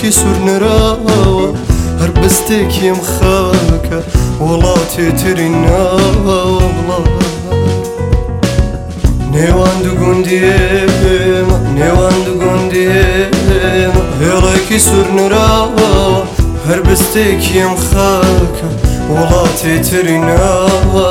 هێڵێکی سوور نەراوە هەر بەستێکیم خاکە وڵاتی تری ناوە نێوان دوو گوندیێمە نێوان دوو گوندیێمە هێڵێکی سوور نەراوە هەر بەستێکیم خاکە وڵاتی تری ناوە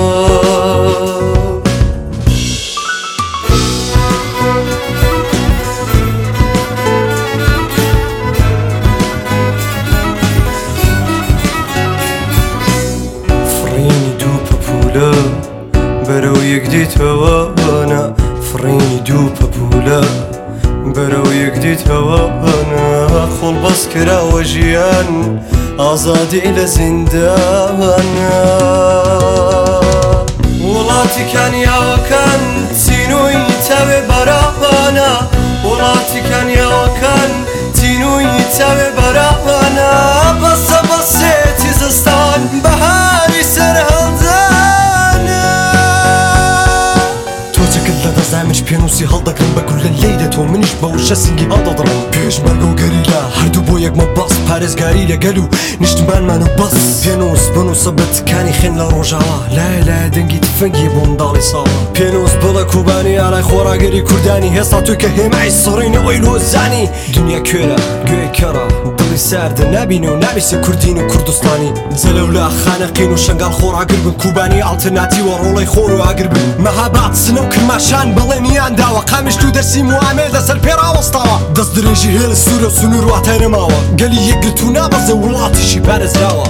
بەرەو یەک دیتەوانە فڕینی دوو پەپولە بەرەو یەک دیتەوانە خۆڵ بەس کراوە ژیان ئازادی لە زیندانە وڵاتی کانیاوەکان چینووی تاوێ بەراوانە وڵاتی کانیاوەکان چینووی تاوێ بەراوانە بەسە بەسێتی زستان بەهاری سەر منش پێنووسی هەڵدەکەم بە گول لە لێیدە تۆ منیش بە وشە سنگی هەڵدەدڕم پێشمەرگە و گەریلا هەردوو بۆ یەکمە بەس پارێزگاری لەگەل و نیشتمانمان و بەس پێنووس بنووسە بەتکانی خوێن لە ڕۆژاوە لایە لایە دەنگی تفەنگی بۆ منداڵی ساڵە پێنووس بڵە کوبانی ئالای خۆراگەری کوردانی هێستا توی کە هێمای سڕینەوەی لۆزانی دنیا کوێرە گوێ کەڕە دڵی ساردە نابینێ و نابیسە کوردین و کوردستانی جەلەولا خانەقین و شەنگال خۆراگر بن کوبانی ئالتەرناتیوە ڕۆڵەی خۆر و ئاگر بن مەهاباد سنە و کرماشان بەڵێنیان داوە قامیشت و دەرسی موامێ دەسەر پێراوەستاوە دەست درێژی هێڵە سوورە سنوور واتای نەماوە گەلی یەکگرت و نابەزە وڵاتیشی پارێزراوە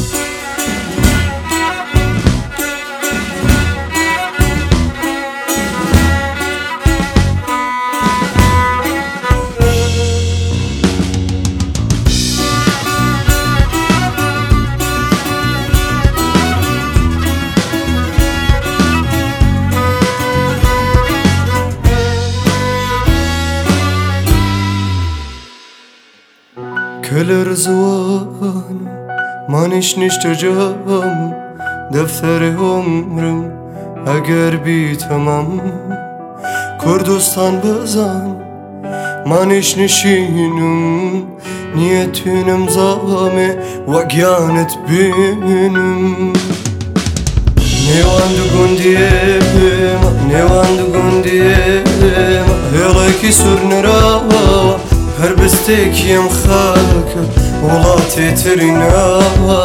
کەلە ڕزوان مانیش نیشتە جام دەفتەرێ عمرم ئەگەر بیتەمام کوردستان بەزان مانیش نشینم نییە توێنم زامێ وەگیانت بینم نێوان دوو گوندیێمە نێوان دوو گوندیێمە هێڵێکی سوور نەراوە هەر بەستێکیم خاکە وڵاتی تری ناوە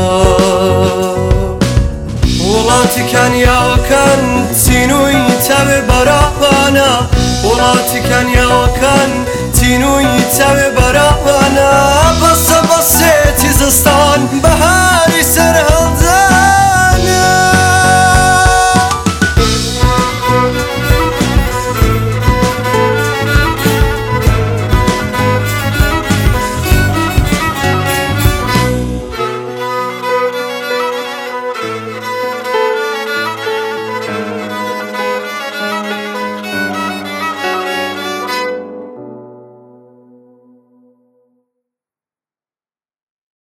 وڵاتی کانیاوەکان چینووی تاوێ بەراوانە وڵاتی کانیاوەکان چینووی تاوێ بەراوانە بەسە بەسێتی زستان بەهاری